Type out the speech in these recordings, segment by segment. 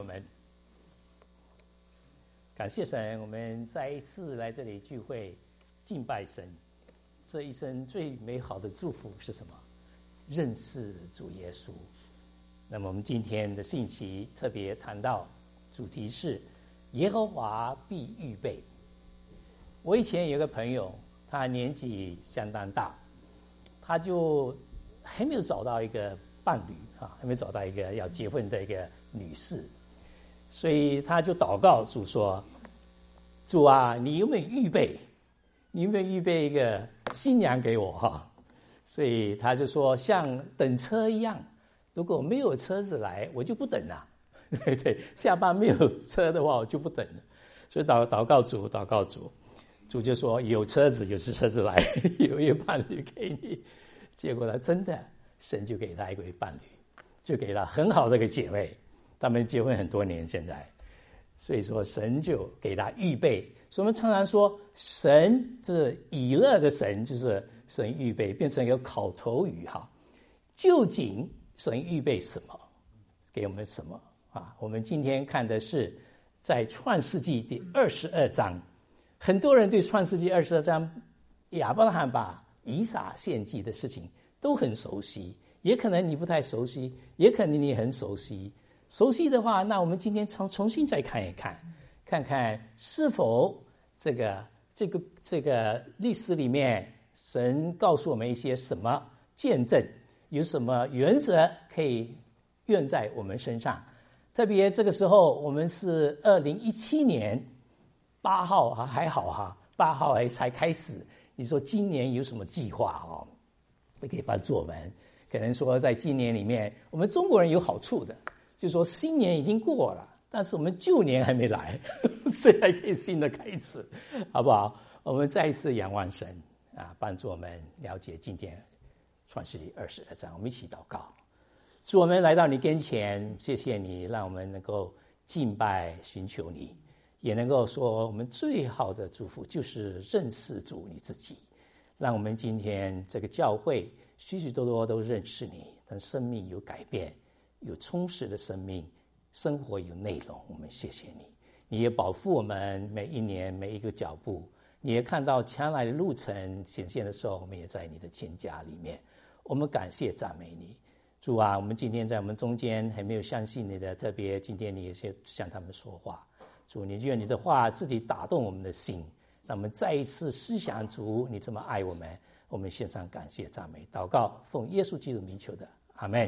我们感谢神，我们再一次来这里聚会敬拜神。这一生最美好的祝福是什么？认识主耶稣。那么我们今天的信息特别谈到主题是耶和华必预备。我以前有个朋友，他年纪相当大，他就还没有找到一个伴侣还没有找到一个要结婚的一个女士，所以他就祷告主说：主啊，你有没有预备？你有没有预备一个新娘给我所以他就说像等车一样，如果没有车子来，我就不等了。对，下班没有车的话，我就不等了。所以祷告主，主就说有车子来，有一个伴侣给你。结果呢，真的神就给他一位伴侣，就给他很好的一个姐妹，他们结婚很多年现在。所以说神就给他预备。所以我们常常说神就是以勒的神，就是神预备，变成一个口头语究竟神预备什么给我们什么我们今天看的是在创世纪第22章。很多人对创世纪22章亚伯拉罕把以撒献祭的事情都很熟悉，也可能你不太熟悉，也可能你很熟悉。熟悉的话，那我们今天重新再看一看，看看是否这个历史里面神告诉我们一些什么见证，有什么原则可以用在我们身上。特别这个时候我们是2017年8号还好8号才开始。你说今年有什么计划可以帮助我们？可能说在今年里面，我们中国人有好处的，就是说新年已经过了，但是我们旧年还没来，所以还可以新的开始，好不好？我们再一次仰望神帮助我们了解今天创世纪22章。我们一起祷告。主，我们来到你跟前，谢谢你让我们能够敬拜寻求你，也能够说我们最好的祝福就是认识主你自己。让我们今天这个教会许许多多都认识你，但生命有改变，有充实的生命，生活有内容。我们谢谢你，你也保护我们每一年每一个脚步，你也看到将来的路程显现的时候，我们也在你的千家里面。我们感谢赞美你。主啊，我们今天在我们中间还没有相信你的，特别今天你也是向他们说话。主，你愿你的话自己打动我们的心，让我们再一次思想主你这么爱我们。我们献上感谢赞美祷告，奉耶稣基督名求的，阿们。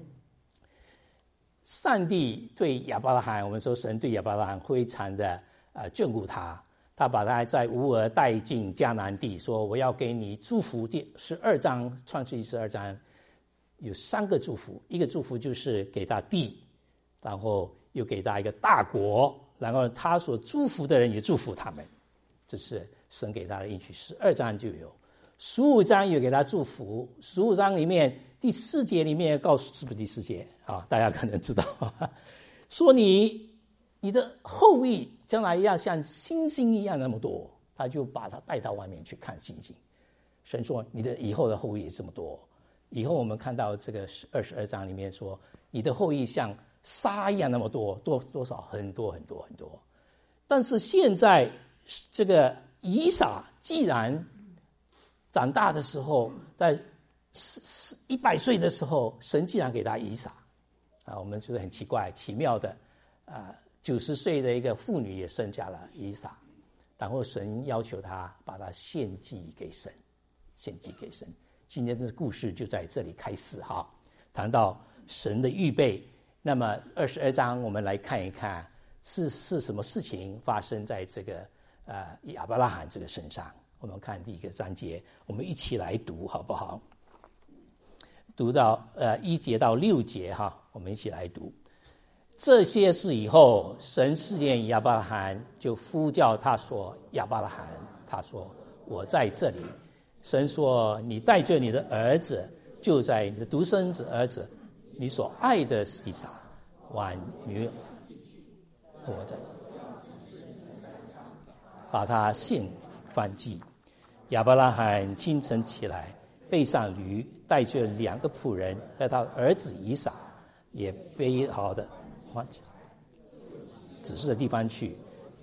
上帝对亚伯拉罕，我们说神对亚伯拉罕非常的眷顾他，他把他在乌尔带进迦南地，说我要给你祝福。第12章创世记12章有3个祝福，一个祝福就是给他地，然后又给他一个大国，然后他所祝福的人也祝福他们，这是神给他的应许。12章就有，15章有给他祝福。15章里面第4节里面告诉，是不是第4节大家可能知道说你的后裔将来要像星星一样那么多，他就把他带到外面去看星星。神说你的以后的后裔这么多，以后我们看到这个22章里面说你的后裔像沙一样那么多，多少？很多很多很多。但是现在这个以撒既然长大的时候，在100岁的时候，神既然给他以撒我们觉得很奇怪奇妙的90岁的一个妇女也生下了以撒，然后神要求他把他献祭给神。今天的故事就在这里开始谈到神的预备。那么22章我们来看一看是什么事情发生在这个亚伯拉罕这个身上。我们看第一个章节，我们一起来读好不好？读到1节到6节我们一起来读。这些事以后，神试验亚伯拉罕，就呼叫他说：亚伯拉罕。他说：我在这里。神说：你带着你的儿子，就在你的独生子儿子，你所爱的以撒，往女我在把他献燔祭。亚伯拉罕清晨起来，背上驴，带着2个仆人和他儿子以撒，也背好的指示的地方去。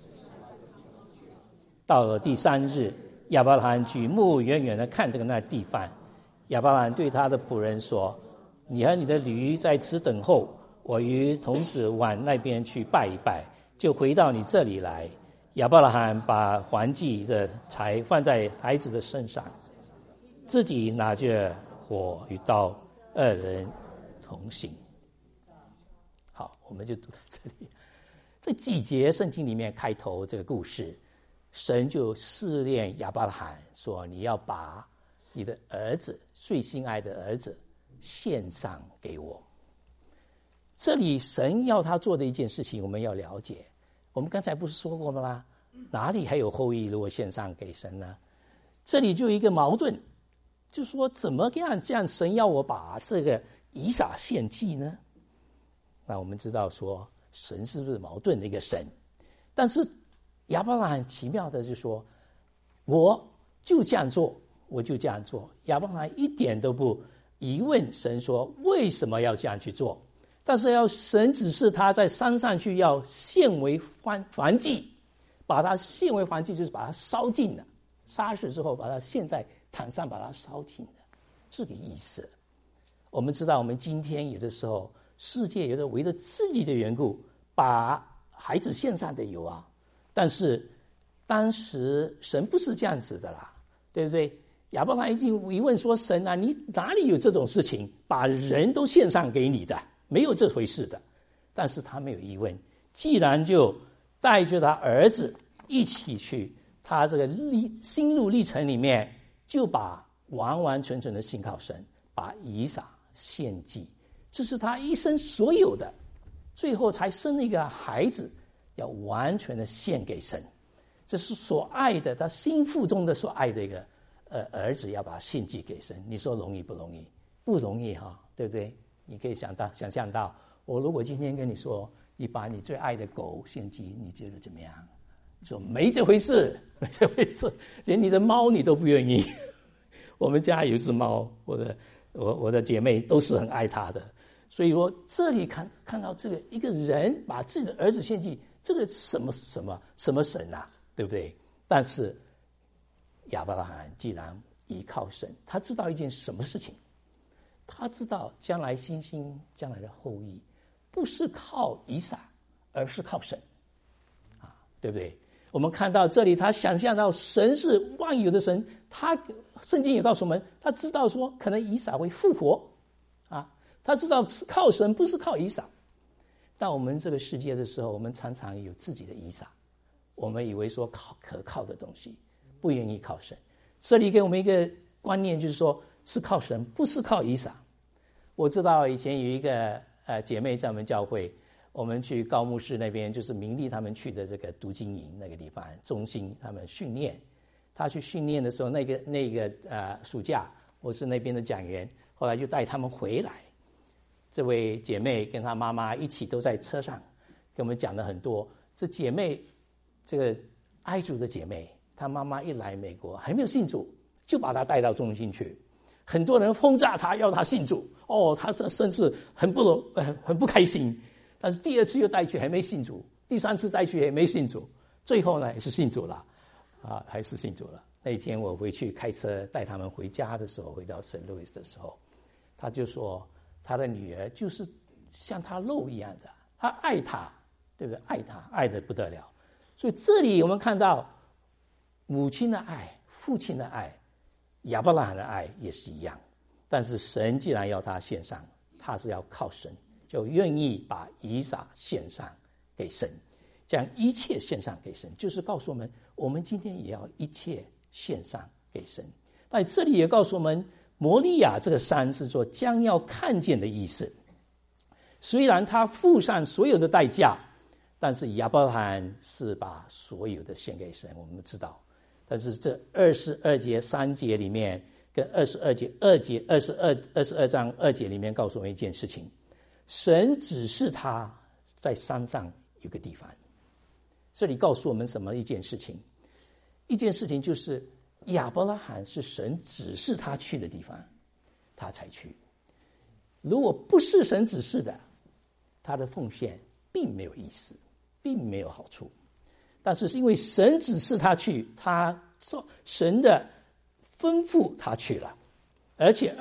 到了第3日，亚伯拉罕举目远远的看这个那地方。亚伯拉罕对他的仆人说：“你和你的驴在此等候，我与童子往那边去拜一拜，就回到你这里来。”亚伯拉罕把燔祭的柴放在孩子的身上，自己拿着火与刀，2人同行。好，我们就读到这里。这几节圣经里面开头这个故事，神就试炼亚伯拉罕说：“你要把你的儿子，最心爱的儿子献上给我。”这里神要他做的一件事情，我们要了解。我们刚才不是说过了吗？哪里还有后裔如果献上给神呢？这里就有一个矛盾，就说怎么样这样神要我把这个以撒献祭呢？那我们知道说神是不是矛盾的一个神？但是亚伯拉罕奇妙的就说：“我就这样做，我就这样做。”亚伯拉罕一点都不疑问神说为什么要这样去做，但是要神指示他在山上去要献为燔祭，把它献为燔祭，就是把它烧尽了，杀死之后把它献在坛上，把它烧尽了，这个意思。我们知道我们今天有的时候世界有的为了自己的缘故把孩子献上的有啊，但是当时神不是这样子的啦，对不对？亚伯拉罕已经疑问说：“神啊，你哪里有这种事情把人都献上给你的？没有这回事的。”但是他没有疑问，既然就带着他儿子一起去，他这个心路历程里面就把完完全全的信靠神，把以撒献祭，这是他一生所有的，最后才生了一个孩子，要完全的献给神，这是所爱的，他心腹中的所爱的一个儿子，要把他献祭给神。你说容易不容易？不容易哈，对不对？你可以想象到，我如果今天跟你说，你把你最爱的狗献祭，你觉得怎么样？你说没这回事，没这回事，连你的猫你都不愿意。我们家有一只猫，我的姐妹都是很爱它的，所以说这里看到这个一个人把自己的儿子献祭，这个什么神啊，对不对？但是亚伯拉罕既然依靠神，他知道一件什么事情，他知道将来新兴将来的后裔不是靠以撒，而是靠神啊，对不对？我们看到这里，他想象到神是万有的神，他圣经也告诉我们，他知道说可能以撒会复活啊，他知道是靠神，不是靠以撒。到我们这个世界的时候，我们常常有自己的以撒，我们以为说可靠的东西，不愿意靠神。这里给我们一个观念，就是说是靠神，不是靠以撒。我知道以前有一个姐妹在我们教会，我们去高牧师那边，就是明利他们去的这个读经营那个地方中心，他们训练。他去训练的时候，那个暑假我是那边的讲员，后来就带他们回来。这位姐妹跟她妈妈一起都在车上，跟我们讲了很多。这姐妹，这个爱主的姐妹，她妈妈一来美国还没有信主，就把她带到中心去。很多人轰炸她，要她信主。她这甚至很不开心。但是第2次又带去还没信主，第3次带去也没信主，最后呢也是信主了，还是信主了。那一天我回去开车带他们回家的时候，回到圣路易斯的时候，他就说他的女儿就是像他肉一样的，他爱他，对不对？爱他，爱得不得了。所以这里我们看到母亲的爱，父亲的爱，亚伯拉罕的爱也是一样。但是神既然要他献上，他是要靠神，就愿意把以撒献上给神，将一切献上给神，就是告诉我们，我们今天也要一切献上给神。在这里也告诉我们，摩利亚这个山是说将要看见的意思。虽然他付上所有的代价，但是亚伯拉罕是把所有的献给神，我们知道。但是这22节3节里面，跟22节2节22章2节里面告诉我们一件事情，神指示他在山上有个地方。这里告诉我们什么一件事情？一件事情就是亚伯拉罕是神指示他去的地方，他才去。如果不是神指示的，他的奉献并没有意思。 并没有好处。但是因为神指示他去，他说神的吩咐他去了，而且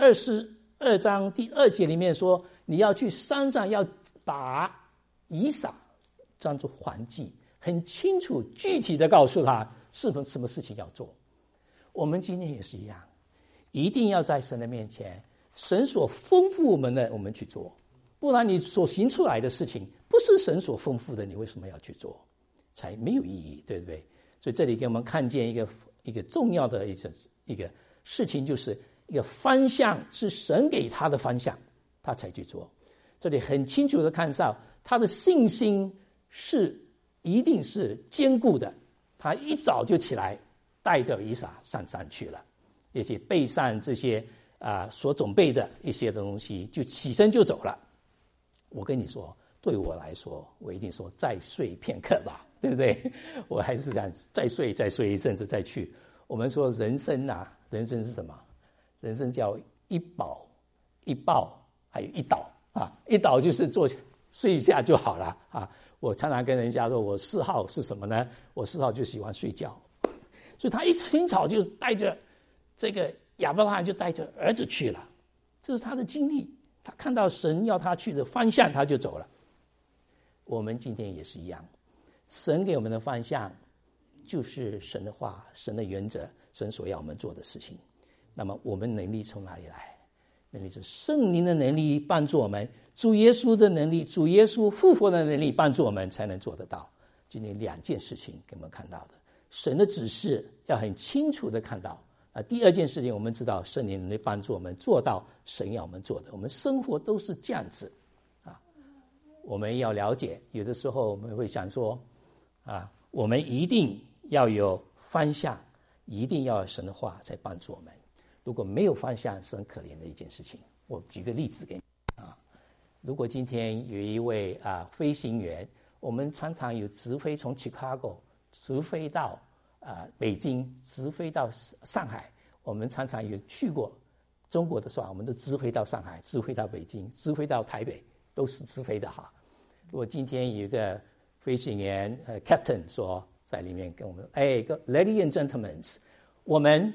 22章第2节里面说，你要去山上要把以撒当作燔祭，很清楚具体的告诉他什么事情要做。我们今天也是一样，一定要在神的面前，神所吩咐我们的我们去做，不然你所行出来的事情不是神所吩咐的，你为什么要去做？才没有意义，对不对？所以这里给我们看见一个重要的一个事情，就是一个方向是神给他的方向，他才去做。这里很清楚的看到他的信心一定是坚固的，他一早就起来带着以撒上山去了，而且备上这些所准备的一些东西，就起身就走了。我跟你说，对我来说，我一定说再睡片刻吧，对不对？我还是想再睡一阵子再去。我们说人生人生是什么？人生叫一饱一抱还有一倒一倒就是睡一下就好了我常常跟人家说，我嗜好是什么呢？我嗜好就喜欢睡觉。所以他一清早就带着这个亚伯拉罕就带着儿子去了，这是他的经历。他看到神要他去的方向，他就走了。我们今天也是一样，神给我们的方向就是神的话、神的原则、神所要我们做的事情。那么我们能力从哪里来？能力是圣灵的能力帮助我们，主耶稣的能力，主耶稣复活的能力帮助我们才能做得到。今天2件事情给我们看到的，神的指示要很清楚的看到。第2件事情，我们知道圣灵能力帮助我们做到神要我们做的，我们生活都是这样子我们要了解，有的时候我们会想说我们一定要有方向，一定要有神的话才帮助我们。如果没有方向，是很可怜的一件事情。我举个例子给你如果今天有一位飞行员，我们常常有直飞从 Chicago 直飞到北京，直飞到上海。我们常常有去过中国的时候，我们都直飞到上海，直飞到北京，直飞到台北，都是直飞的如果今天有一个飞行员Captain 说在里面跟我们Ladies and Gentlemen， 我们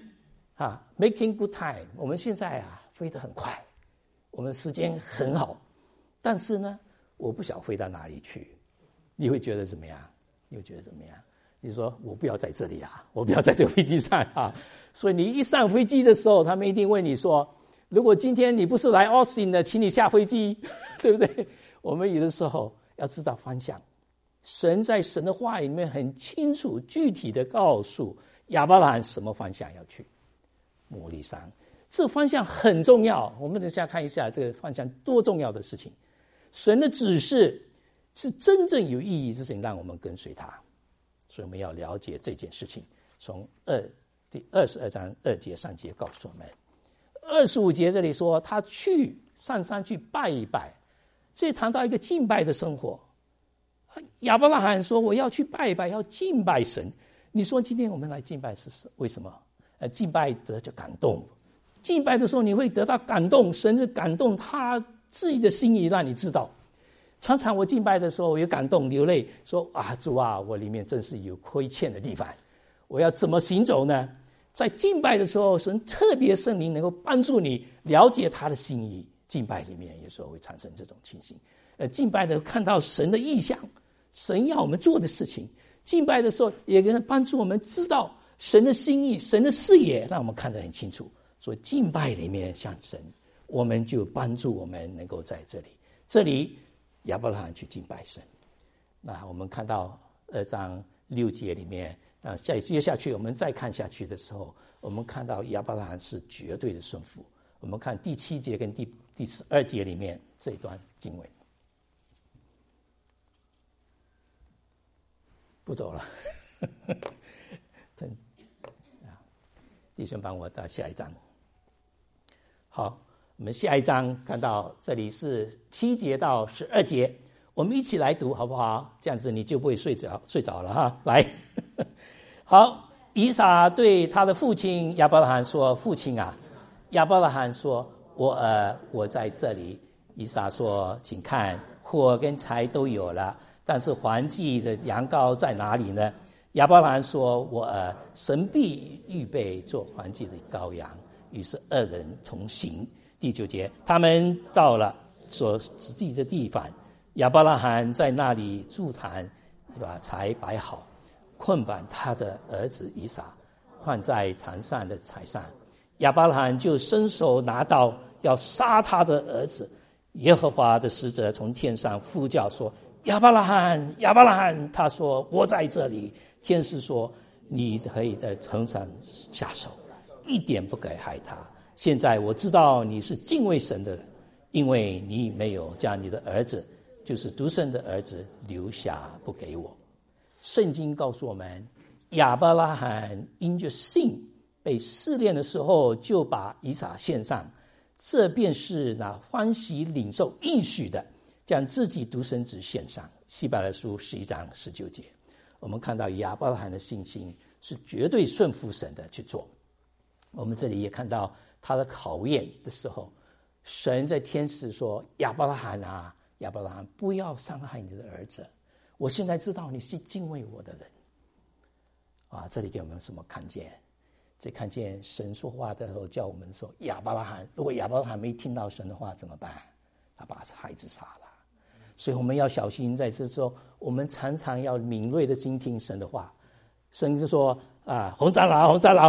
making good time， 我们现在飞得很快，我们时间很好，但是呢我不晓飞到哪里去。你会觉得怎么样？你说我不要在这里我不要在这个飞机上所以你一上飞机的时候，他们一定问你说，如果今天你不是来 Austin 的，请你下飞机，对不对？我们有的时候要知道方向，神在神的话语里面很清楚具体的告诉亚伯拉罕什么方向要去。摩利山这方向很重要，我们等一下看一下这个方向多重要的事情。神的指示是真正有意义的事情，让我们跟随他。所以我们要了解这件事情。从第22章2节3节告诉我们，25节这里说他去上山去拜一拜，这谈到一个敬拜的生活。亚伯拉罕说我要去拜一拜，要敬拜神。你说今天我们来敬拜是为什么？敬拜得就感动，敬拜的时候你会得到感动，神是感动他自己的心意让你知道。常常我敬拜的时候我有感动流泪，说主我里面真是有亏欠的地方，我要怎么行走呢？在敬拜的时候，神特别圣灵能够帮助你了解他的心意。敬拜里面有时候会产生这种情形，敬拜的看到神的意象，神要我们做的事情。敬拜的时候也能帮助我们知道神的心意，神的视野让我们看得很清楚。所以敬拜里面像神，我们就帮助我们能够在这里亚伯拉罕去敬拜神。那我们看到2章6节里面再接下去我们再看下去的时候，我们看到亚伯拉罕是绝对的顺服。我们看第7节跟第12节里面这一段经文。不走了弟兄帮我到下一章。好，我们下一章看到这里是7节到12节，我们一起来读好不好？这样子你就不会睡着了来好，以撒对他的父亲亚伯拉罕说，父亲亚伯拉罕说，我在这里。以撒说，请看，火跟柴都有了， 但是燔祭的羊羔在哪里呢？亚伯拉罕说：“神必预备做燔祭的羔羊。”于是二人同行。第9节，他们到了所指定的地方，亚伯拉罕在那里筑坛，把柴摆好，捆绑他的儿子以撒，放在坛上的柴上。亚伯拉罕就伸手拿刀要杀他的儿子。耶和华的使者从天上呼叫说：“亚伯拉罕，亚伯拉罕！”他说：“我在这里。”天使说：“你可以在城上下手，一点不可以害他。现在我知道你是敬畏神的人，因为你没有将你的儿子，就是独生的儿子留下不给我。”圣经告诉我们，亚伯拉罕因着信被试炼的时候，就把以撒献上，这便是那欢喜领受应许的，将自己独生子献上。希伯来书11章19节，我们看到亚伯拉罕的信心是绝对顺服神的去做。我们这里也看到他的考验的时候，神在天使说：“亚伯拉罕啊，亚伯拉罕，不要伤害你的儿子，我现在知道你是敬畏我的人。”这里给我们什么看见？这看见神说话的时候叫我们说，亚伯拉罕，如果亚伯拉罕没听到神的话怎么办？他把孩子杀了。所以我们要小心，在这时候我们常常要敏锐的倾听神的话。神就说：“洪长老，洪长老，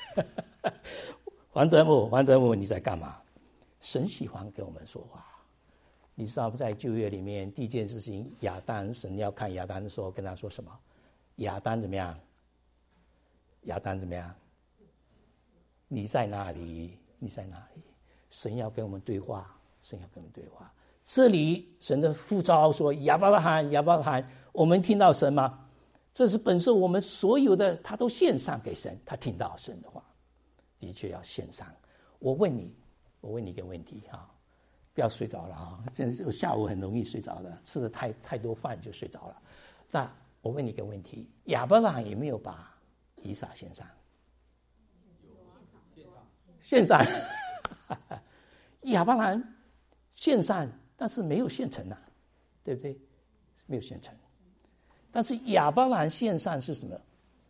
黄德木，你在干嘛？”神喜欢跟我们说话。你知道在旧约里面第一件事情，亚当，神要看亚当的时候跟他说什么？亚当怎么样？亚当怎么样？你在哪里？你在哪里？神要跟我们对话，神要跟我们对话。这里神的呼召说：“亚伯拉罕，亚伯拉罕。”我们听到神吗？这是本是我们所有的，他都献上给神。他听到神的话，的确要献上。我问你一个问题哈，不要睡着了哈。真是下午很容易睡着的，吃了太多饭就睡着了。那我问你一个问题：亚伯拉罕有没有把以撒献上？献上。亚伯拉罕献上，但是没有献成啊，对不对？没有献成。但是亚伯拉罕献上是什么？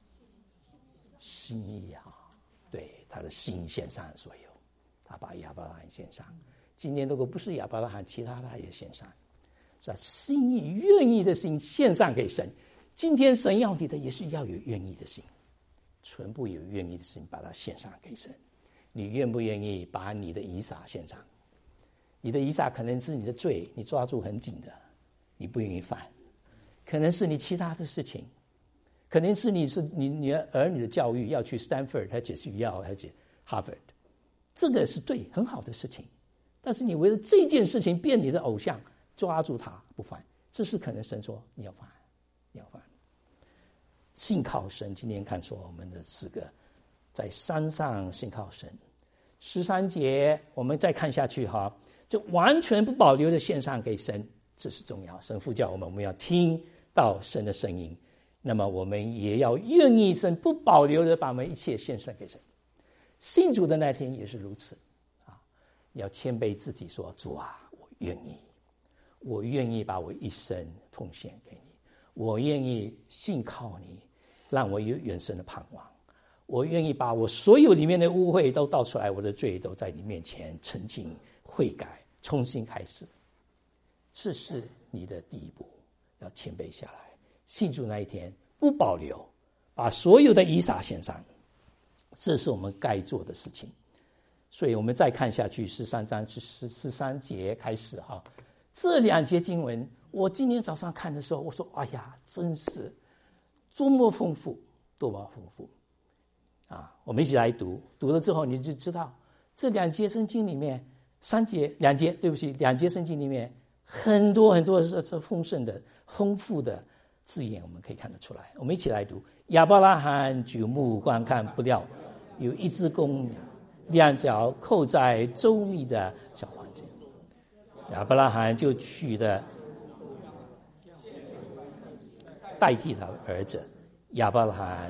心意啊，对，他的心献上所有，他把亚伯拉罕献上。今天如果不是亚伯拉罕，其他他也献上，是心意愿意的心献上给神。今天神要你的也是要有愿意的心，全部有愿意的心把它献上给神。你愿不愿意把你的以撒献上？你的以撒可能是你的罪，你抓住很紧的，你不愿意犯；可能是你其他的事情，可能是你儿女的教育要去 Stanford 还是要还是 Harvard， 这个是对很好的事情，但是你为了这件事情变你的偶像，抓住他不犯，这是可能神说你要犯，你要犯。信靠神，今天看说我们的4个在山上信靠神。13节我们再看下去哈，就完全不保留的献上给神，这是重要。神呼叫我们要听到神的声音，那么我们也要愿意神不保留的把我们一切献上给神。信主的那天也是如此啊，要谦卑自己说：“主啊，我愿意把我一生奉献给你，我愿意信靠你，让我有永生的盼望。我愿意把我所有里面的污秽都倒出来，我的罪都在你面前澄清悔改，重新开始。”这是你的第一步，要谦卑下来，信主那一天不保留，把所有的以撒献上，这是我们该做的事情。所以我们再看下去13章13节开始哈，这2节经文，我今天早上看的时候，我说：“哎呀，真是多么丰富，多么丰富！”我们一起来读了之后，你就知道这2节圣经里面2节圣经里面很多很多这丰盛的、丰富的字眼，我们可以看得出来。我们一起来读：亚伯拉罕举目观看，不料有一只公羊，2脚扣在周密的小房间。亚伯拉罕就取的代替他的儿子。亚伯拉罕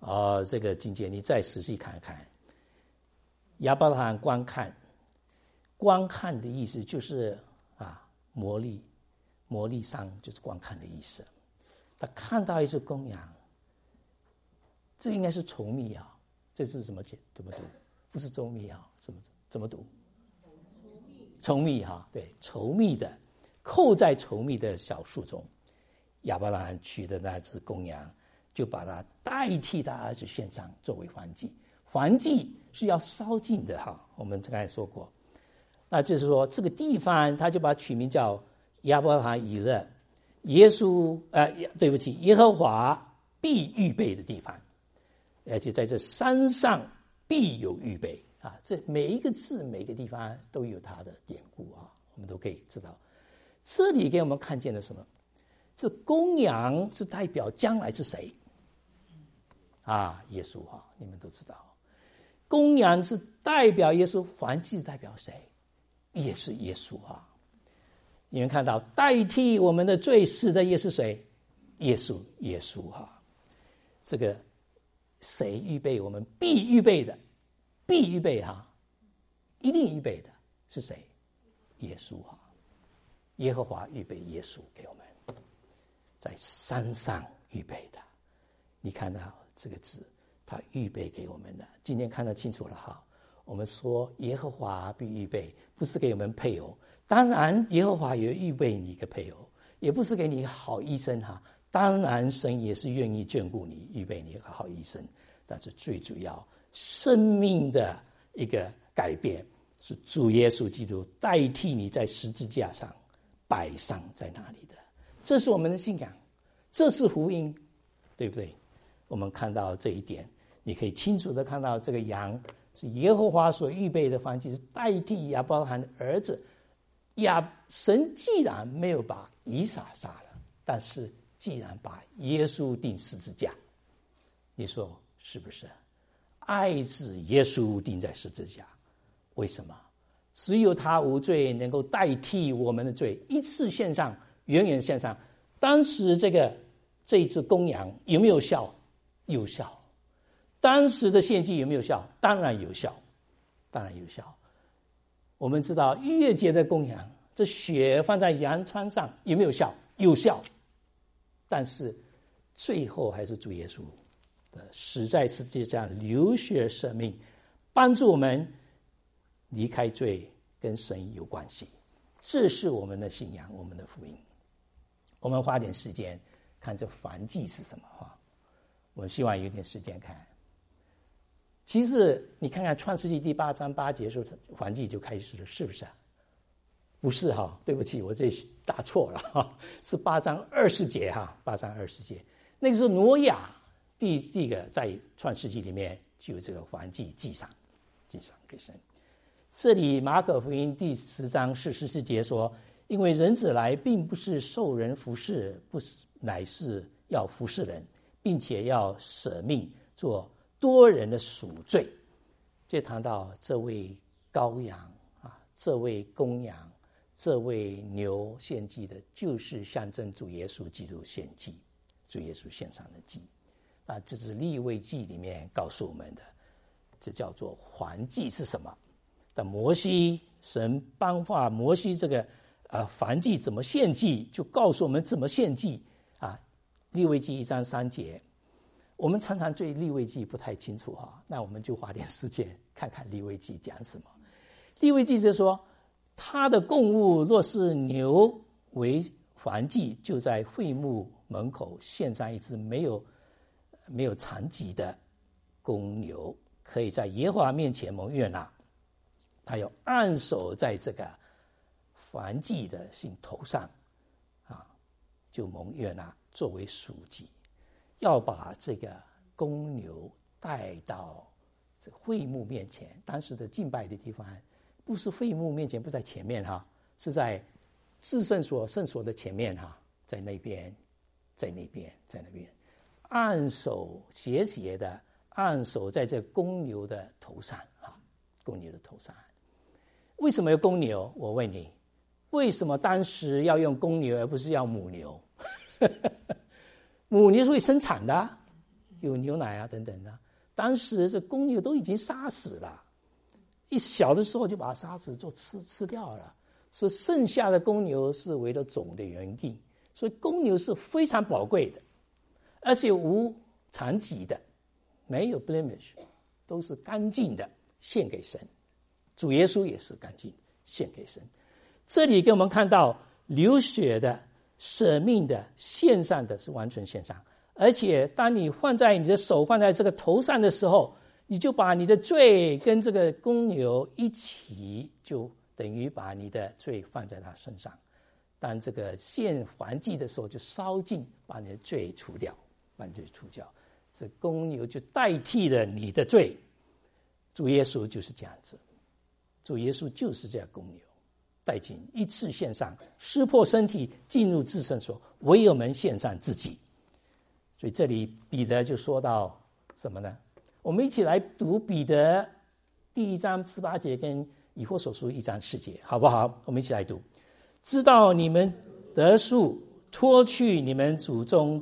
这个境界，你再仔细看看。亚伯拉罕观看的意思就是摩利上就是观看的意思。他看到一只公羊，这应该是稠密啊，这是怎么读？不是周密啊，怎么读？稠密哈，对，稠密的，扣在稠密的小树中。亚伯拉罕取的那只公羊，就把它代替他儿子献上作为燔祭。燔祭是要烧尽的哈，我们刚才说过。那就是说这个地方他就把它取名叫亚伯拉罕以勒，耶和华必预备的地方，而且在这山上必有预备啊！这每一个字每一个地方都有它的典故啊，我们都可以知道。这里给我们看见了什么？这公羊是代表将来是谁啊？耶稣啊，你们都知道。公羊是代表耶稣，燔祭代表谁？也是耶稣啊！你们看到代替我们的罪死的也是谁？耶稣啊！这个谁预备我们必预备的，必预备哈，一定预备的是谁？耶稣哈！耶和华预备耶稣给我们，在山上预备的。你看到这个字，他预备给我们的。今天看得清楚了哈。我们说耶和华必预备，不是给我们配偶。当然耶和华也预备你一个配偶，也不是给你一个好医生哈。当然神也是愿意眷顾你，预备你一个好医生。但是最主要生命的一个改变是主耶稣基督代替你在十字架上摆上在那里的。这是我们的信仰，这是福音，对不对？我们看到这一点，你可以清楚的看到这个羊是耶和华所预备的燔祭，是代替亚伯拉罕的儿子。神既然没有把以撒杀了，但是既然把耶稣钉十字架，你说是不是？爱子耶稣钉在十字架，为什么？只有他无罪能够代替我们的罪，一次献上，远远献上。当时这一只公羊有没有效？有效。当时的献祭有没有效？当然有效，当然有效。我们知道逾越节的公羊，这血放在羊穿上有没有效？有效。但是最后还是主耶稣的死在十字架上流血舍命，帮助我们离开罪，跟神有关系。这是我们的信仰，我们的福音。我们花点时间看这燔祭是什么哈。我希望有点时间看。其实你看看创世纪第8章8节的时候，燔祭就开始了，是不是？不是哈，对不起，我这打错了哈，是8章20节哈，8章20节。那个时候挪亚第一个在创世纪里面就有这个燔祭祭赏给神。这里马可福音第10章44节说，因为人子来并不是受人服侍，不是乃是要服侍人，并且要舍命做多人的赎罪。就谈到这位羔羊啊，这位公羊，这位牛献祭的，就是象征主耶稣基督献祭，主耶稣献上的祭。那这是利未记里面告诉我们的，这叫做燔祭是什么？但摩西神颁发摩西这个燔祭怎么献祭，就告诉我们怎么献祭啊。利未记1章3节。我们常常对利未记不太清楚哈，那我们就花点时间看看利未记讲什么。利未记是说，他的供物若是牛为燔祭，就在会幕门口献上一只没有残疾的公牛，可以在耶和华面前蒙悦纳。他要按手在这个燔祭的头上啊，就蒙悦纳作为赎祭。要把这个公牛带到这会幕面前，当时的敬拜的地方不是会幕面前，不在前面哈，是在至圣所圣所的前面哈，在那边，按手斜斜的按手在这公牛的头上哈，公牛的头上。为什么要公牛？我问你，为什么当时要用公牛而不是要母牛？母牛是会生产的， 有牛奶啊等等的。当时这公牛都已经杀死了，一小的时候就把它杀死做吃掉了，所以剩下的公牛是为了种的原因，所以公牛是非常宝贵的，而且无残疾的，没有 blemish， 都是干净的，献给神。主耶稣也是干净，献给神。这里给我们看到流血的、舍命的、献上的是完全献上，而且当你放在你的手放在这个头上的时候，你就把你的罪跟这个公牛一起，就等于把你的罪放在他身上。当这个献燔祭的时候，就烧尽，把你的罪除掉，把你的罪除掉。这公牛就代替了你的罪。主耶稣就是这样子，主耶稣就是这样公牛，带进一次献上，撕破身体，进入至圣所，唯有我们献上自己。所以这里彼得就说到什么呢？我们一起来读彼得第1章18节跟以弗所书1章4节，好不好？我们一起来读。知道你们得赎，脱去你们祖宗，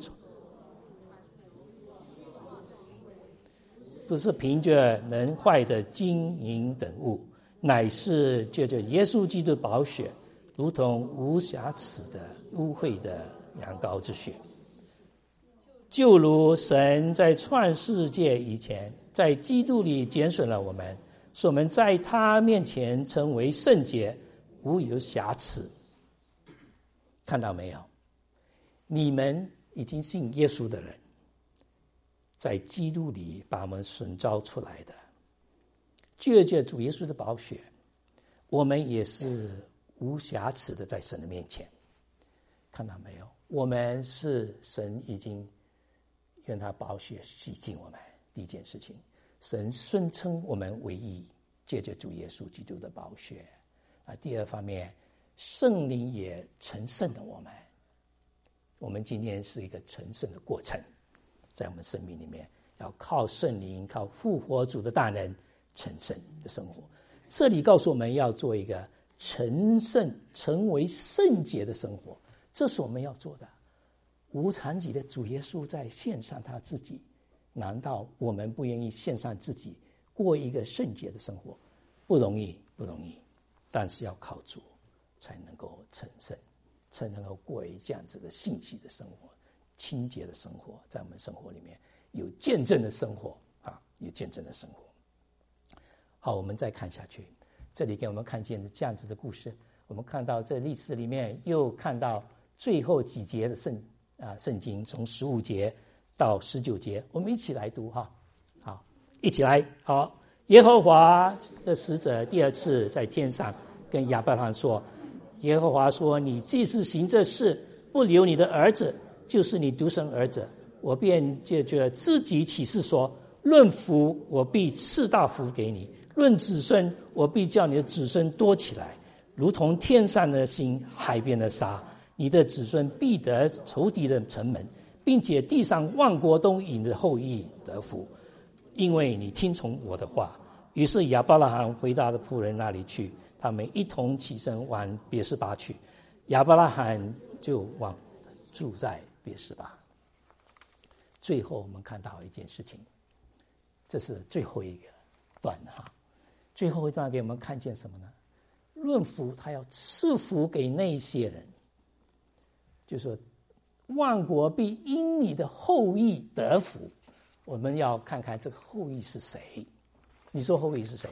不是凭着能坏的金银等物，乃是借着耶稣基督宝血，如同无瑕疵的污秽的羊羔之血。就如神在创世界以前，在基督里拣选了我们，使我们在他面前成为圣洁，无有瑕疵。看到没有？你们已经信耶稣的人，在基督里把我们选召出来的，借着主耶稣的宝血，我们也是无瑕疵的在神的面前。看到没有？我们是神已经愿他宝血洗净我们。第一件事情，神宣称我们为义，借着主耶稣基督的宝血。第二方面，圣灵也成圣了我们。我们今天是一个成圣的过程，在我们生命里面要靠圣灵，靠复活主的大能成圣的生活。这里告诉我们要做一个成圣、成为圣洁的生活，这是我们要做的。无残疾的主耶稣在献上他自己，难道我们不愿意献上自己，过一个圣洁的生活？不容易，不容易，但是要靠主才能够成圣，才能够过这样子的信息的生活，清洁的生活，在我们生活里面有见证的生活啊，有见证的生活。好，我们再看下去，这里给我们看见这样子的故事。我们看到这历史里面又看到最后几节的圣经，从15节到19节，我们一起来读哈。好，一起来。好，耶和华的使者第二次在天上跟亚伯拉罕说，耶和华说，你既是行这事，不留你的儿子，就是你独生儿子，我便借着自己起誓说，论福我必赐大福给你，论子孙我必叫你的子孙多起来，如同天上的星，海边的沙。你的子孙必得仇敌的城门，并且地上万国都以你的后裔得福，因为你听从我的话。于是亚伯拉罕回到了仆人那里去，他们一同起身往别是巴去。亚伯拉罕就住在别是巴。最后我们看到一件事情，这是最后一个段哈。最后一段给我们看见什么呢？论福，他要赐福给那些人，就是说万国必因你的后裔得福。我们要看看这个后裔是谁。你说后裔是谁？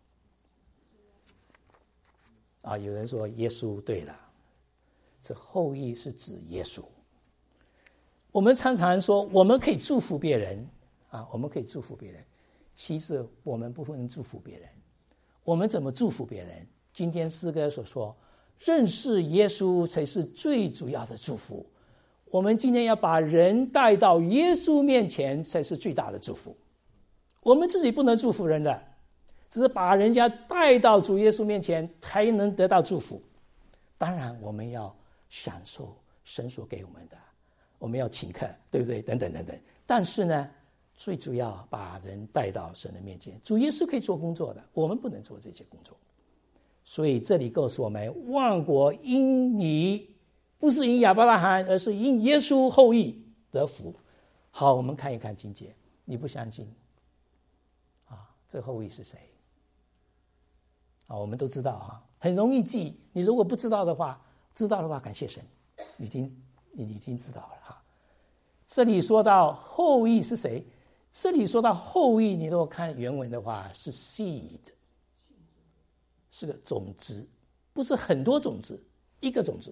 有人说耶稣。对了，这后裔是指耶稣。我们常常说我们可以祝福别人我们可以祝福别人，其实我们不能祝福别人。我们怎么祝福别人？今天诗歌所说，认识耶稣才是最主要的祝福。我们今天要把人带到耶稣面前，才是最大的祝福。我们自己不能祝福人的，只是把人家带到主耶稣面前，才能得到祝福。当然我们要享受神所给我们的，我们要请客，对不对？等等等等。但是呢，最主要把人带到神的面前。主耶稣可以做工作的，我们不能做这些工作。所以这里告诉我们，万国因你，不是因亚伯拉罕，而是因耶稣后裔得福。好，我们看一看经节。 你不相信啊？这后裔是谁？啊，我们都知道哈，很容易记。你如果不知道的话，感谢神，你已经知道了哈。这里说到后裔是谁？这里说到后裔，你如果看原文的话，是 seed， 是个种子，不是很多种子，一个种子。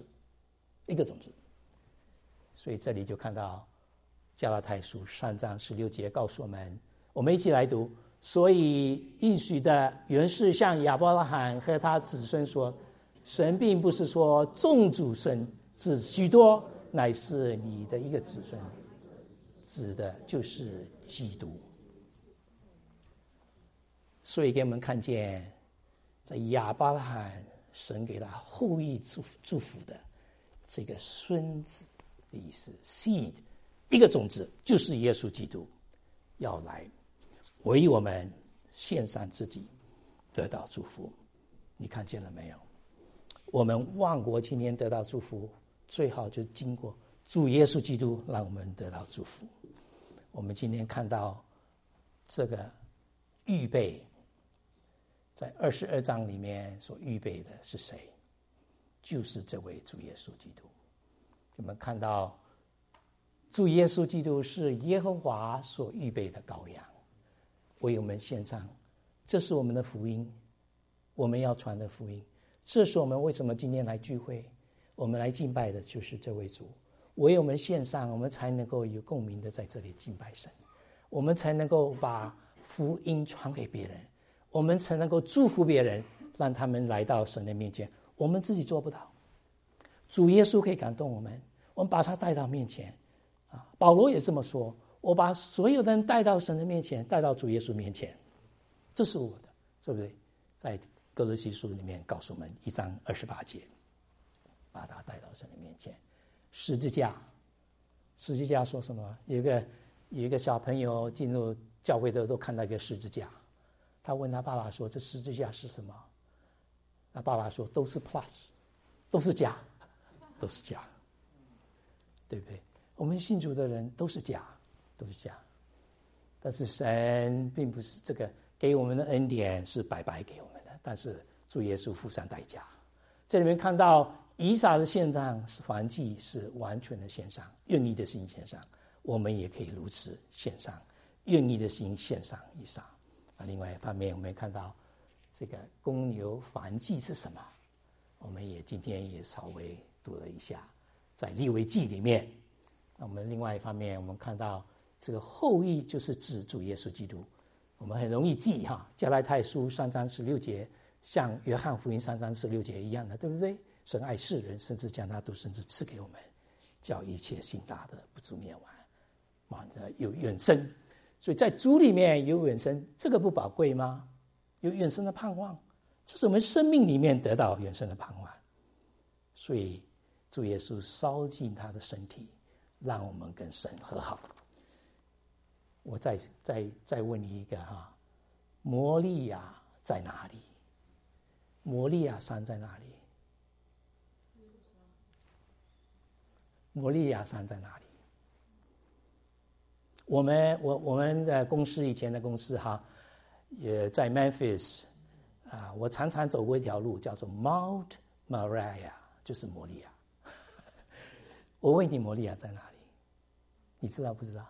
所以这里就看到加拉太书3章16节告诉我们一起来读。所以应许的原是向亚伯拉罕和他子孙说，神并不是说众子孙指许多，乃是你的一个子孙，指的就是基督。所以给我们看见，在亚伯拉罕神给他后裔祝福的这个孙子的意思 ，seed 一个种子，就是耶稣基督要来为我们献上自己，得到祝福。你看见了没有？我们万国今天得到祝福，最好就经过主耶稣基督，让我们得到祝福。我们今天看到这个预备，在22章里面所预备的是谁？就是这位主耶稣基督。我们看到主耶稣基督是耶和华所预备的羔羊，为我们献上。这是我们的福音，我们要传的福音。这是我们为什么今天来聚会，我们来敬拜的就是这位主。为我们献上，我们才能够有共鸣的在这里敬拜神，我们才能够把福音传给别人，我们才能够祝福别人，让他们来到神的面前。我们自己做不到，主耶稣可以感动我们，我们把他带到面前啊。保罗也这么说，我把所有人带到神的面前，带到主耶稣面前，这是我的，对不对？在哥罗西书里面告诉我们1章28节，把他带到神的面前。十字架说什么？有一个小朋友进入教会的都看到一个十字架，他问他爸爸说：“这十字架是什么？”他爸爸说：“都是 plus， 都是加，对不对？我们信主的人都是加。但是神并不是这个给我们的恩典是白白给我们的，但是主耶稣付上代价。这里面看到以撒的献上是燔祭，是完全的献上，愿意的心献上，我们也可以如此献上，愿意的心献上以撒。另外一方面，我们也看到这个公牛燔祭是什么？我们也今天也稍微读了一下，在利未记里面。那我们另外一方面，我们看到这个后裔就是指主耶稣基督。我们很容易记哈，加拉太书3章16节，像约翰福音3章16节一样的，对不对？神爱世人，甚至将他独生子赐给我们，叫一切信他的不至灭亡，有永生。所以在主里面有永生，这个不宝贵吗？有永生的盼望，这是我们生命里面得到永生的盼望。所以主耶稣烧尽他的身体，让我们跟神和好。我再问你一个哈，摩利亚在哪里？摩利亚山在哪里？摩利亚山在哪里？我们的公司以前的公司哈，也在 Memphis 啊，我常常走过一条路叫做 Mount Moriah， 就是摩利亚。我问你，摩利亚在哪里？你知道不知道？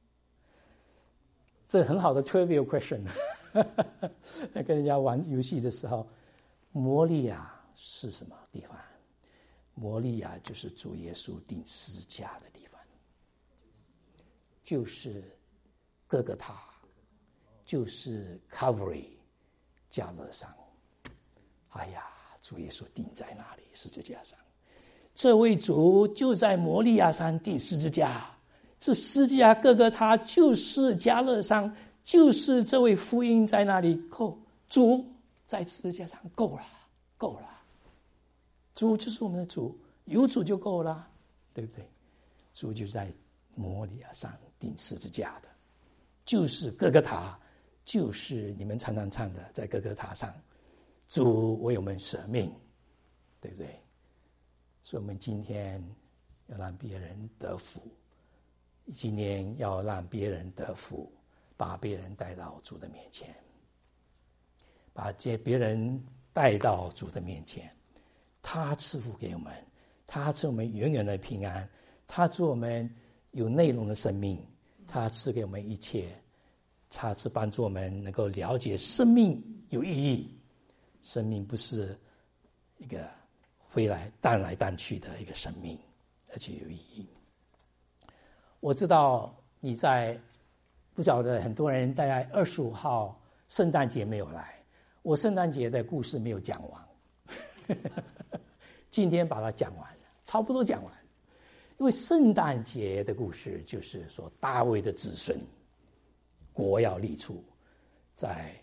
这很好的 trivial question。跟人家玩游戏的时候，摩利亚是什么地方？摩利亚就是主耶稣钉十字架的地方，就是哥哥他，就是 Calvary 加勒山。哎呀，主耶稣钉在那里十字架上，这位主就在摩利亚山钉十字架。这十字架哥哥他就是加勒山，就是这位福音在那里主在十字架上够了。主就是我们的主，有主就够了，对不对？主就在摩利亚上钉十字架的，就是哥哥他，就是你们常常唱的，在哥哥他上，主为我们舍命，对不对？所以我们今天要让别人得福，今天要让别人得福， 把别人带到主的面前，把别人带到主的面前，他赐福给我们，他赐我们永远的平安，他赐我们有内容的生命，他赐给我们一切，他是帮助我们能够了解生命有意义，生命不是一个飞来荡来荡去的一个生命，而且有意义。我知道你在不晓得很多人大概25号圣诞节没有来，我圣诞节的故事没有讲完今天把它讲完了，差不多讲完。因为圣诞节的故事就是说大卫的子孙国要立出，在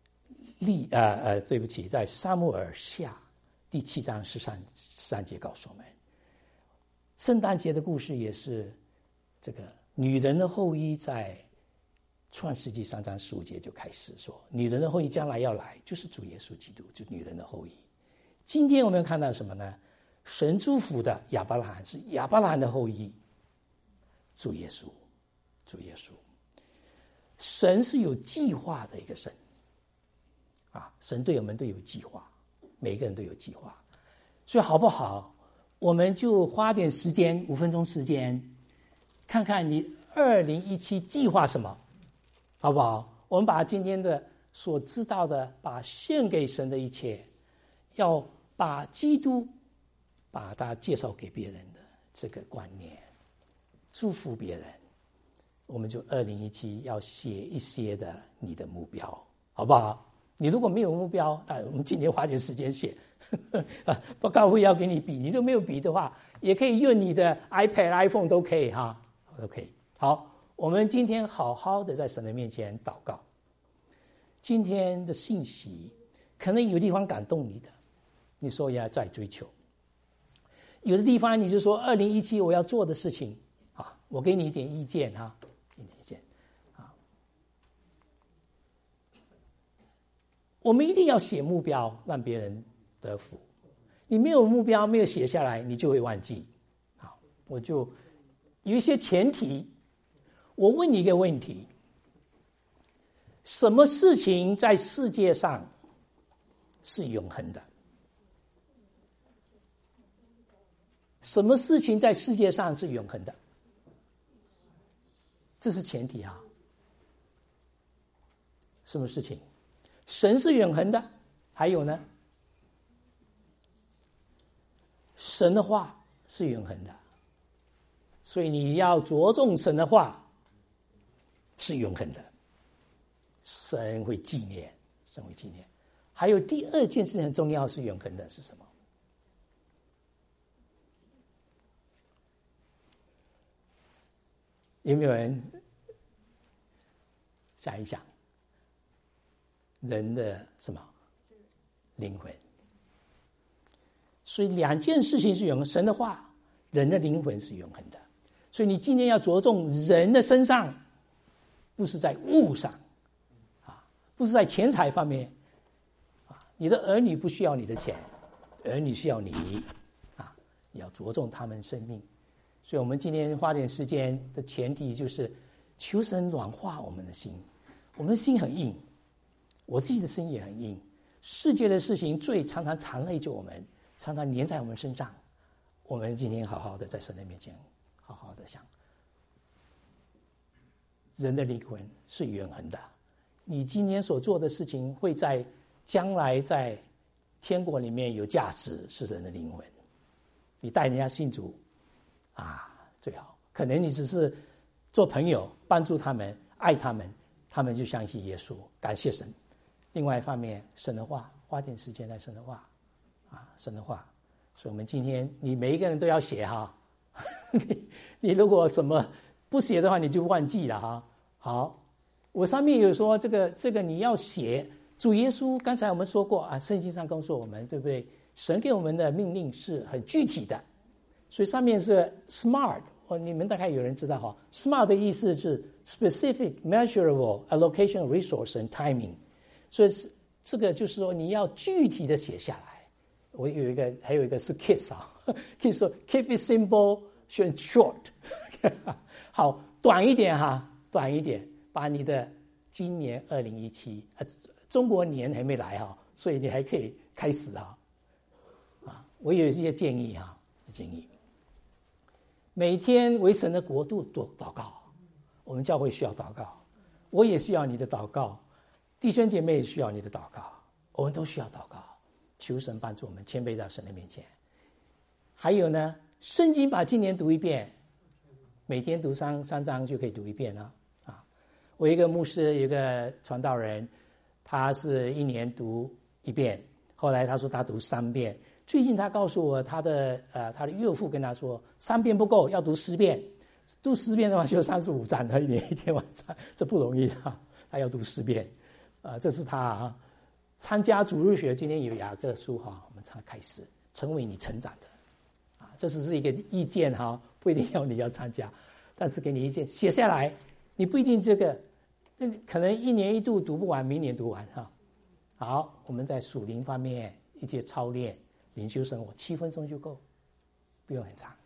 在撒母耳下第7章13节告诉我们，圣诞节的故事也是这个女人的后裔，在创世纪3章15节就开始说，女人的后裔将来要来，就是主耶稣基督，就是女人的后裔。今天我们看到什么呢？神祝福的亚伯拉罕是亚伯拉罕的后裔，主耶稣。神是有计划的一个神啊，神对我们都有计划，每个人都有计划。所以好不好，我们就花点时间，5分钟时间，看看你2017计划什么，好不好？我们把今天的所知道的，把献给神的一切，要把基督把它介绍给别人的这个观念，祝福别人，我们就2017要写一些的你的目标，好不好？你如果没有目标，我们今天花点时间写报告会要给你笔，你都没有笔的话，也可以用你的 iPad、iPhone 都可以哈，都可以。好，我们今天好好的在神的面前祷告。今天的信息可能有地方感动你的，你说要再追求；有的地方你就说2017我要做的事情啊，我给你一点意见哈，给你意见啊。我们一定要写目标，让别人得福。你没有目标，没有写下来，你就会忘记。好，我就有一些前提。我问你一个问题：什么事情在世界上是永恒的？什么事情在世界上是永恒的？这是前提啊。什么事情？神是永恒的，还有呢？神的话是永恒的，所以你要着重神的话是永恒的，神会纪念，神会纪念。还有第二件事情很重要，是永恒的是什么？有没有人想一想？人的什么灵魂？所以两件事情是永恒，神的话，人的灵魂是永恒的。所以你今天要着重人的身上，不是在物上啊，不是在钱财方面啊。你的儿女不需要你的钱，儿女需要你啊，你要着重他们生命。所以我们今天花点时间的前提就是求神软化我们的心。我们的心很硬，我自己的心也很硬，世界的事情最常常缠累着我们，常常粘在我们身上。我们今天好好的在神的面前好好的想，人的灵魂是永恒的，你今天所做的事情会在将来在天国里面有价值，是人的灵魂。你带人家信主啊，最好。可能你只是做朋友，帮助他们，爱他们，他们就相信耶稣，感谢神。另外一方面，神的话，花点时间在神的话啊，神的话。所以我们今天你每一个人都要写哈你如果什么不写的话，你就忘记了哈。好，我上面有说这个你要写。主耶稣刚才我们说过啊，圣经上告诉我们，对不对？神给我们的命令是很具体的，所以上面是 SMART， 你们大概有人知道哈。SMART 的意思是 specific, measurable, allocation, resource and timing， 所以这个就是说你要具体的写下来。我还有一个是 KISS 啊，KISS 说 keep it simple and short 好，短一点哈，短一点，把你的今年2017，中国年还没来哈，所以你还可以开始哈。我有一些建议哈，每天为神的国度祷告，我们教会需要祷告，我也需要你的祷告，弟兄姐妹也需要你的祷告，我们都需要祷告，求神帮助我们谦卑到神的面前。还有呢，圣经把今年读一遍，每天读三章就可以读一遍了啊。我一个牧师，有一个传道人，他是一年读一遍，后来他说他读3遍。最近他告诉我，他的岳父跟他说，3遍不够，要读10遍。读10遍的话就35章，他一天晚上，这不容易的，他要读10遍。这是他参加主日学，今天有雅各书哈，我们才开始成为你成长的这只是一个意见哈，不一定要你要参加，但是给你意见写下来，你不一定这个，可能1年1度读不完，明年读完哈。好，我们在属灵方面一些操练。灵修生活7分钟就够，不用很长，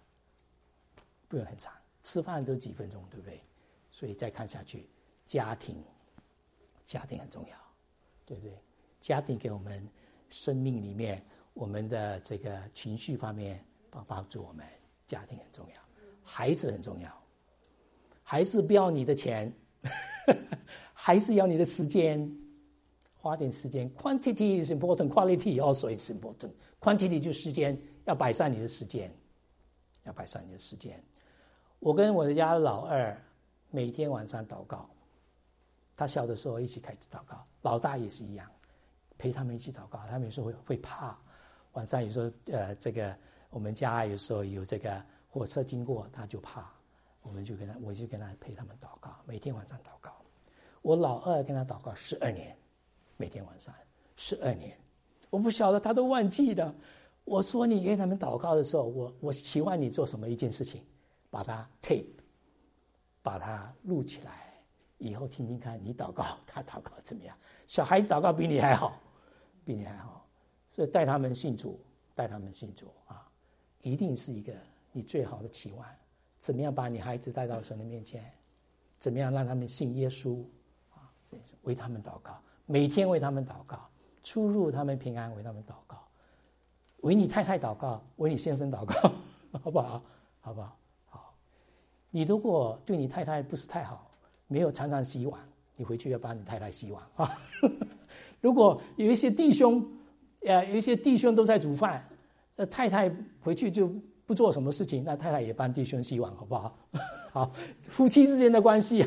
吃饭都几分钟，对不对？所以再看下去，家庭很重要，对不对？家庭给我们生命里面，我们的这个情绪方面帮助我们，家庭很重要，孩子很重要，孩子不要你的钱，孩子要你的时间。花点时间 ，quantity is important, quality also is important. Quantity 就是时间，要摆上你的时间，我跟我的家老二每天晚上祷告，他小的时候一起开始祷告，老大也是一样，陪他们一起祷告。他们有时候会怕，晚上有时候这个我们家有时候有这个火车经过，他就怕，我就跟他陪他们祷告，每天晚上祷告。我老二跟他祷告12年。每天晚上12年，我不晓得他都忘记了。我说你给他们祷告的时候，我希望你做什么一件事情，把它 tape， 把它录起来，以后听听看你祷告，他祷告怎么样。小孩子祷告比你还好，所以带他们信主啊，一定是一个你最好的期望。怎么样把你孩子带到神的面前？怎么样让他们信耶稣啊？为他们祷告。每天为他们祷告，出入他们平安，为他们祷告，为你太太祷告，为你先生祷告，好不好？好。你如果对你太太不是太好，没有常常洗碗，你回去要帮你太太洗碗啊。如果有一些弟兄都在煮饭，太太回去就不做什么事情，那太太也帮弟兄洗碗，好不好？好，夫妻之间的关系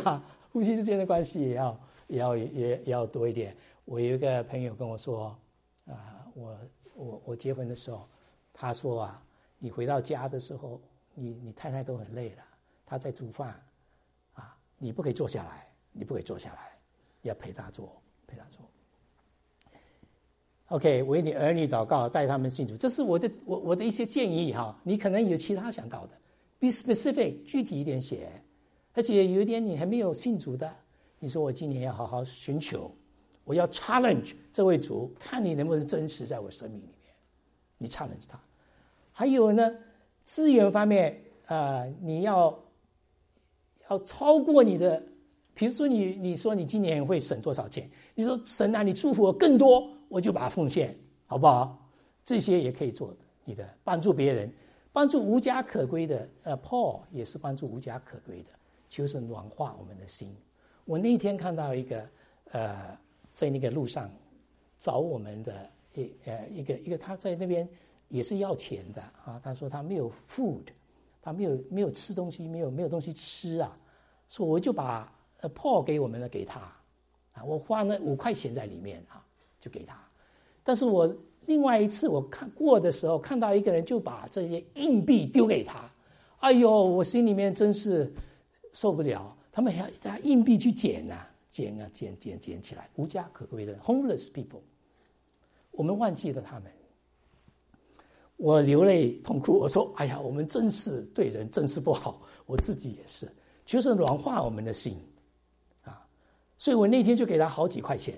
也要多一点。我有一个朋友跟我说，我结婚的时候，他说你回到家的时候，你太太都很累了，她在煮饭你不可以坐下来，要陪她做。OK， 为你儿女祷告，带他们信主，这是我的一些建议哈。你可能有其他想到的 ，be specific， 具体一点写。而且有一点你还没有信主的。你说我今年要好好寻求，我要 challenge 这位主，看你能不能真实在我生命里面，你 challenge 他。还有呢，资源方面你要超过你的，比如说你说你今年会省多少钱，你说神你祝福我更多，我就把它奉献，好不好？这些也可以做的，你的帮助别人，帮助无家可归的Paul 也是帮助无家可归的，求神暖化我们的心。我那天看到一个在那个路上找我们的一个他在那边也是要钱的他说他没有 food， 他没有吃东西，没有东西吃所以我就把Paul 给我们的给他我花了5块钱在里面就给他。但是我另外一次我看过的时候，看到一个人就把这些硬币丢给他，哎呦，我心里面真是受不了。他们还拿硬币去捡起来，无家可归的 homeless people， 我们忘记了他们。我流泪痛哭，我说：“哎呀，我们真是对人真是不好，我自己也是，就是软化我们的心所以我那天就给他好几块钱，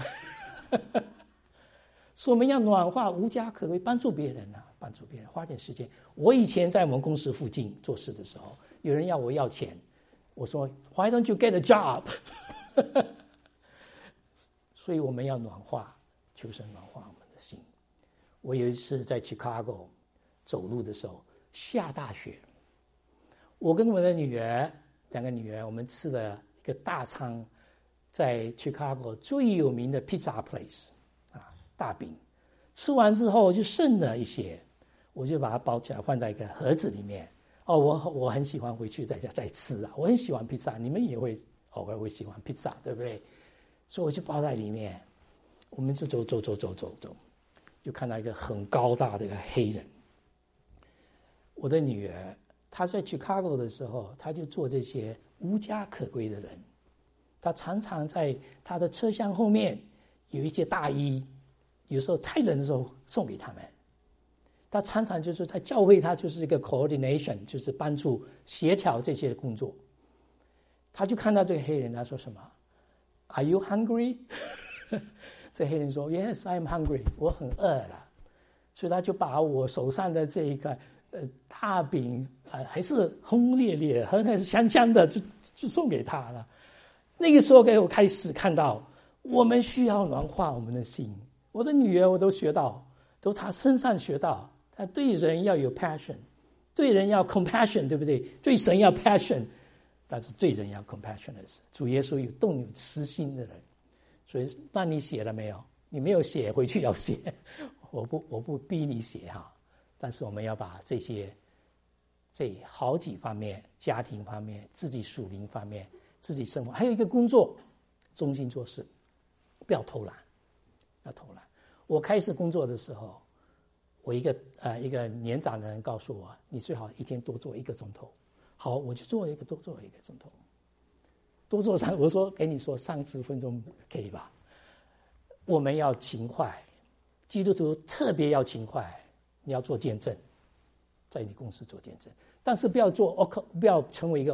说我们要暖化无家可归，帮助别人花点时间。我以前在我们公司附近做事的时候，有人要我要钱。”我说 Why don't you get a job？ 所以我们要暖化，求神暖化我们的心。我有一次在 Chicago 走路的时候下大雪，我跟我的两个女儿，我们吃了一个大餐，在 Chicago 最有名的 pizza place 大饼，吃完之后就剩了一些，我就把它包起来放在一个盒子里面。我很喜欢回去在家再吃我很喜欢披萨，你们也会偶尔会喜欢披萨，对不对？所以我就包在里面，我们就走，就看到一个很高大的一个黑人。我的女儿她在 Chicago 的时候，她就做这些无家可归的人，她常常在她的车厢后面有一些大衣，有时候太冷的时候送给他们。他常常就是在教会，他就是一个 coordination， 就是帮助协调这些工作。他就看到这个黑人，他说什么 ？Are you hungry？ 这黑人说 ：“Yes, I'm hungry。”我很饿了，所以他就把我手上的这一个大饼还是轰轰烈烈、还是香香的，就送给他了。那个时候给我开始看到，我们需要暖化我们的心。我的女儿我都学到，都她身上学到。他对人要有 passion， 对人要 compassion， 对不对？对神要 passion， 但是对人要 compassionate。主耶稣有动有慈心的人，所以那你写了没有？你没有写，回去要写。我不逼你写但是我们要把这好几方面，家庭方面、自己属灵方面、自己生活，还有一个工作，忠心做事，不要偷懒，不要偷懒。我开始工作的时候。我一个年长的人告诉我，你最好一天多做1个钟头。好，我就多做1个钟头，多做我说给你说30分钟可以吧？我们要勤快，基督徒特别要勤快，你要做见证，在你公司做见证，但是不要成为一个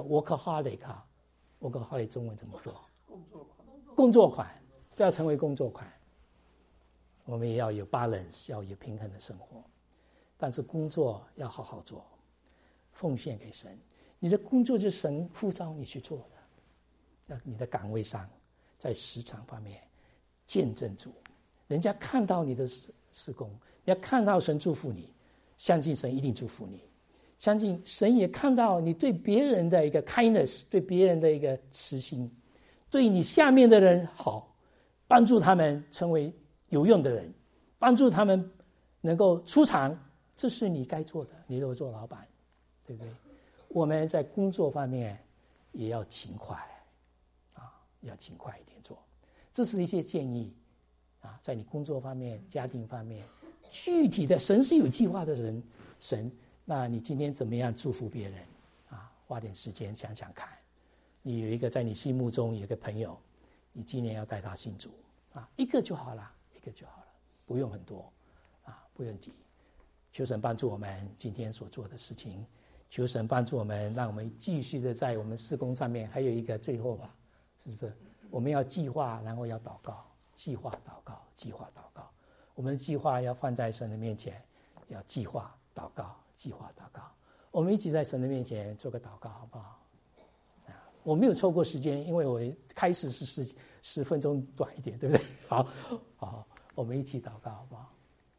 workaholic。workaholic 中文怎么说？工作狂，不要成为工作狂。我们也要有 balance， 要有平衡的生活，但是工作要好好做，奉献给神。你的工作就是神呼召你去做的，你的岗位上，在职场方面见证主，人家看到你的事工，人家看到神祝福你，相信神一定祝福你，相信神也看到你对别人的一个 kindness， 对别人的一个慈心，对你下面的人好，帮助他们成为有用的人，帮助他们能够出场，这是你该做的。你如果做老板，对不对？我们在工作方面也要勤快要勤快一点做。这是一些建议在你工作方面、家庭方面，具体的神是有计划的人，那你今天怎么样祝福别人花点时间想想看。你有一个在你心目中有一个朋友，你今年要带他信主一个就好了。不用很多不用急。求神帮助我们今天所做的事情，求神帮助我们，让我们继续的在我们事工上面。还有一个最后吧，是不是我们要计划，然后要祷告，计划祷告，计划祷告。我们计划要放在神的面前，要计划祷告，计划祷告。我们一起在神的面前做个祷告，好不好？我没有抽过时间，因为我开始是10分钟短一点，对不对？好，我们一起祷告，好不好？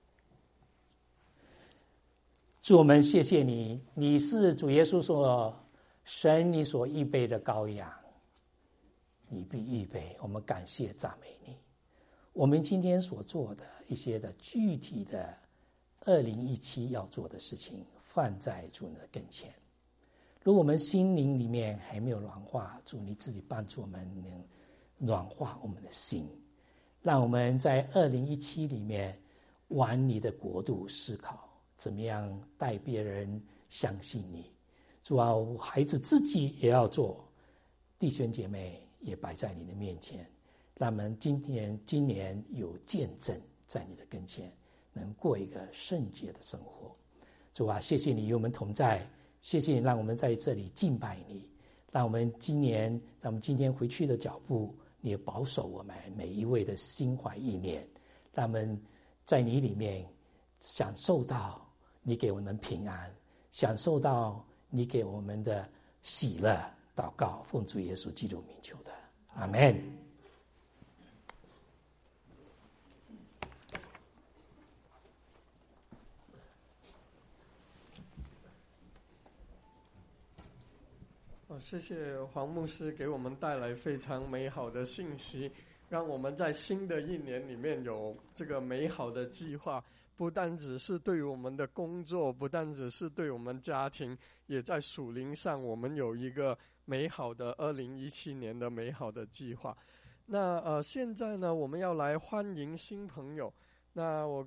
主，我们谢谢你，你是主耶稣神你所预备的羔羊，你必预备，我们感谢赞美你。我们今天所做的一些的具体的2017要做的事情，放在主的跟前。如果我们心灵里面还没有软化，主你自己帮助我们能软化我们的心，让我们在2017里面往你的国度思考，怎么样带别人相信你。主啊，孩子自己也要做，弟兄姐妹也摆在你的面前，让我们今年有见证在你的跟前，能过一个圣洁的生活。主啊，谢谢你与我们同在，谢谢你让我们在这里敬拜你，让我们今天回去的脚步，你也保守我们每一位的心怀意念，让我们在你里面享受到你给我们平安，享受到你给我们的喜乐。祷告奉主耶稣基督名求的，阿们。 谢谢黄牧师给我们带来非常美好的信息，让我们在新的一年里面有这个美好的计划，不单只是对我们的工作，不单只是对我们家庭，也在属灵上我们有一个美好的2017年的美好的计划。那现在呢，我们要来欢迎新朋友。那我